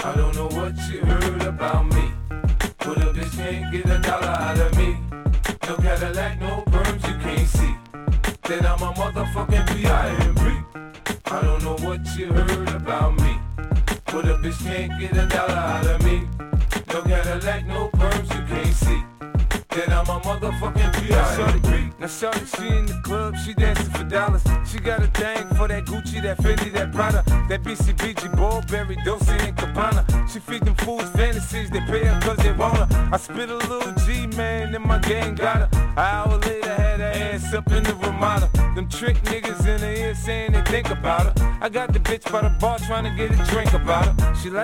I don't know what you heard about me, but a bitch can't get $1 out of me. No Cadillac, no perms, you can't see that I'm a motherfucking P.I.M.P. I don't know what you heard about me, but a bitch can't get $1 out of me. No Cadillac, no perms, you can't see that I'm a motherfucking P.I.M.P. Now shorty, she in the club, she dancing for dollars. She got a thing for that Gucci, that Fendi, that Prada, that BCBG, Burberry, Dolce and Gabbana. She feed them fools fantasies, they pay her cause they want her. I spit a little G, man, and my gang got her. An hour later, had her ass up in the Ramada. Them trick niggas in the ear saying they think about her. I got the bitch by the bar trying to get a drink about her. She like